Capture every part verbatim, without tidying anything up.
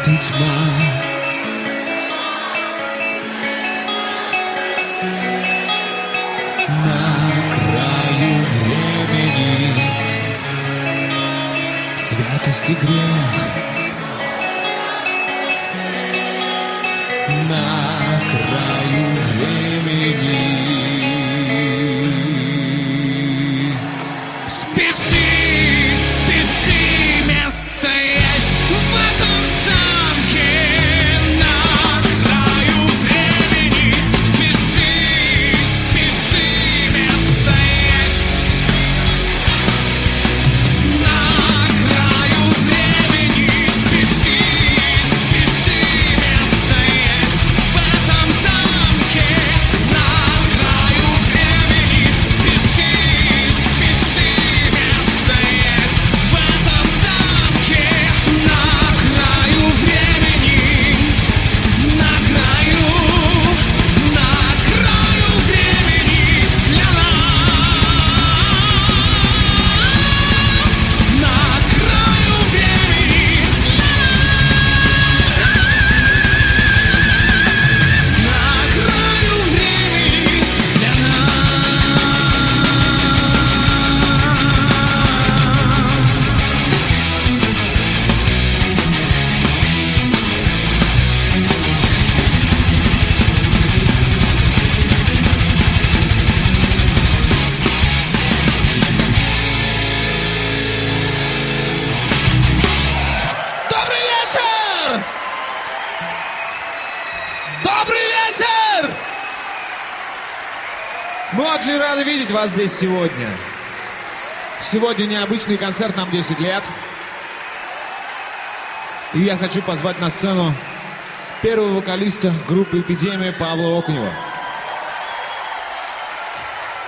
ты тьма. На краю времени святость и грех. На краю времени. Спеши, спеши, место есть в этом замке. На краю времени. Спеши, спеши, место есть. На краю времени. Спеши, спеши, место есть в этом замке. На краю времени. Спеши, спеши, место есть в этом замке. На краю времени. На краю, на краю времени для нас. На краю времени для нас. На краю времени для Добрый вечер! Добрый вечер! Мы очень рады видеть вас здесь сегодня. Сегодня необычный концерт, нам десять лет. И я хочу позвать на сцену первого вокалиста группы «Эпидемия» Павла Окунева.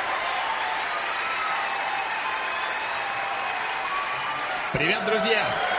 Привет, друзья!